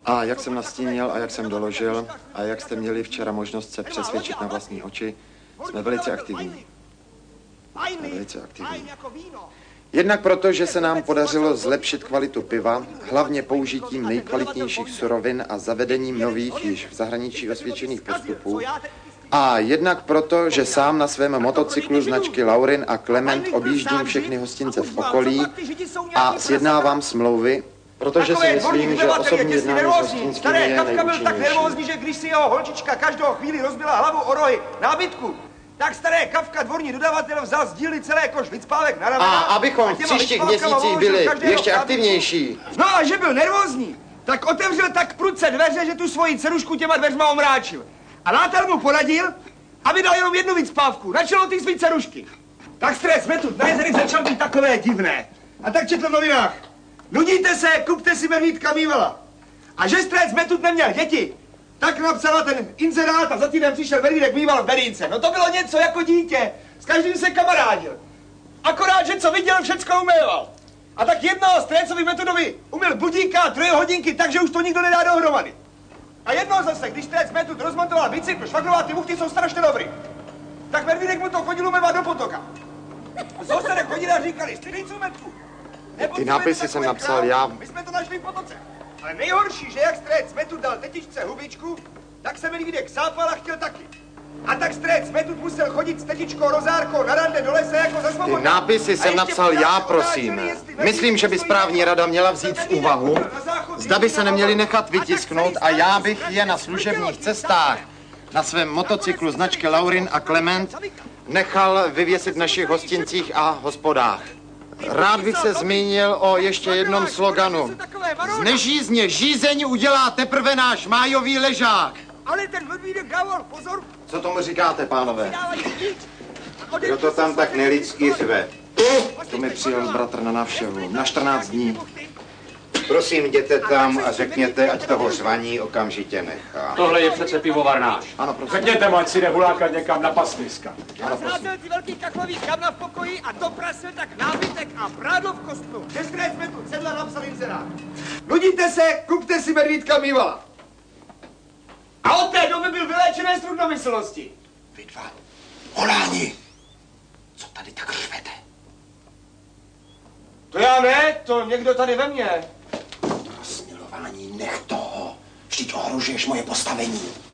A jak jsem nastínil a jak jsem doložil a jak jste měli včera možnost se přesvědčit na vlastní oči, jsme velice aktivní. Jednak proto, že se nám podařilo zlepšit kvalitu piva, hlavně použitím nejkvalitnějších surovin a zavedením nových, již v zahraničí osvědčených postupů. A jednak proto, že sám na svém motocyklu značky Laurin a Clement objíždím všechny hostince v okolí a sjednávám smlouvy, protože si myslím, že osobní jednání s hostinskými je Kafka byl tak nervózní, nejúčinnější. že když si jeho holčička každou chvíli rozbila hlavu o rohy nábytku, tak staré Kafka, dvorní dodavatel, vzal z dílny celé koš vycpávek na ramena. A abychom v příštích měsících byli ještě aktivnější. No a že byl nervózní, tak otevřel tak prudce dveře, že tu svoji dcerušku těma dveřma omráčil. A Nátar mu poradil, aby dal jenom jednu vycpávku, na čelo ty svý dcerušky. Tak stres metod na jezerech začal být takové divné. A tak četl v novinách. Nudíte se, kupte si medvídka Mývala. A že Strec Metod neměl děti, tak napsala ten inzerát a za týden přišel medvídek Mýval v Berínce. No to bylo něco jako dítě, s každým se kamarádil. Akorát, že co viděl, všecko uměval. A tak jednoho Strécovi Metodovi uměl budíka a trojhodinky, takže už to nikdo nedá dohromady. A jednoho zase, když Strec Metod rozmontoval bicykl, švagrová, ty muchty jsou strašně dobrý. Tak medvídek mu to chodil umývat do potoka. A sousedé chodili a říkali, Strýcu Metku, Ty nápisy jsem napsal já. My jsme to našli v potoce. Ale nejhorší, že jak Strec Metod dal tetičce hubičku, tak se medvídek sápal a chtěl taky. A tak Strec Metod musel chodit s tetičkou Rozárkou na rande do lesa jako za svobodná. Ty nápisy jsem napsal já, prosím. Myslím, že by správní rada měla vzít v úvahu, zda by se neměli nechat vytisknout a já bych je na služebních cestách na svém motocyklu značky Laurin a Clement nechal vyvěsit v našich hostincích a hospodách. Rád bych se zmínil o ještě jednom sloganu. Z nežízně žízeň udělá teprve náš májový ležák. Ale ten medvídek dával pozor. Co tomu říkáte, pánové? Kdo to tam tak nelidsky řve? To mi přijel bratr na návštěvu. Na 14 dní. Prosím, jděte tam a řekněte, ať toho řvaní okamžitě nechá. Tohle je přece pivovar náš. Ano, prosím. Řekněte mu, ať si jde hulákat někam na pastviska. Ano, prosím. Znátel ty velký kachlový kamna v pokoji a to prasil tak nábytek a prádlo v kostnu. Že Strec Metod sedla napsal inzerát. Nudíte se, kupte si medvídka Mývala. A od té doby byl vyléčený z trudnomyslnosti. Vy dva, holáni, co tady tak řvete? To já ne, to někdo tady ve mně. Smilování, nech toho. Vždyť ohrožuješ moje postavení.